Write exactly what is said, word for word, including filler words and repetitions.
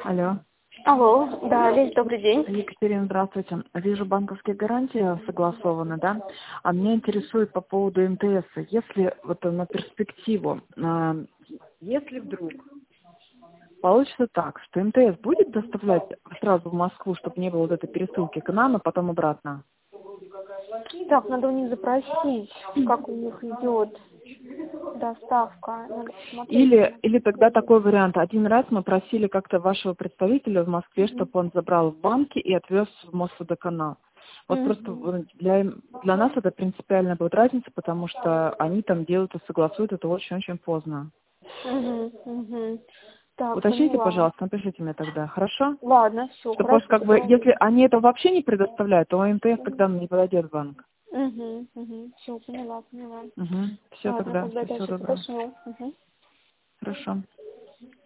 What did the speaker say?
Алло. Алло, да, Лиз, добрый день. Екатерина, здравствуйте. Вижу, банковские гарантии согласованы, да? А меня интересует по поводу эм тэ эс. Если вот на перспективу, а, если вдруг получится так, что эм тэ эс будет доставлять сразу в Москву, чтобы не было вот этой пересылки к нам, а потом обратно? Так, надо у них запросить, как у них идет доставка. Надо посмотреть. Или, или тогда такой вариант. Один раз мы просили как-то вашего представителя в Москве, чтобы он забрал в банке и отвез в Мосводоканал. Вот Мгм. просто для, для нас это принципиальная будет разница, потому что они там делают и согласуют это очень-очень поздно. Мгм, мгм. Так, Уточните, поняла. пожалуйста, напишите мне тогда, хорошо? Ладно, все, Что просто хорошо, как бы, договорились. если они это вообще не предоставляют, то эм тэ эс тогда не подойдет в банк. Угу, угу. Все, поняла, поняла. Угу. Все Ладно, тогда, тогда всего дальше доброго. уточню. Угу. Хорошо.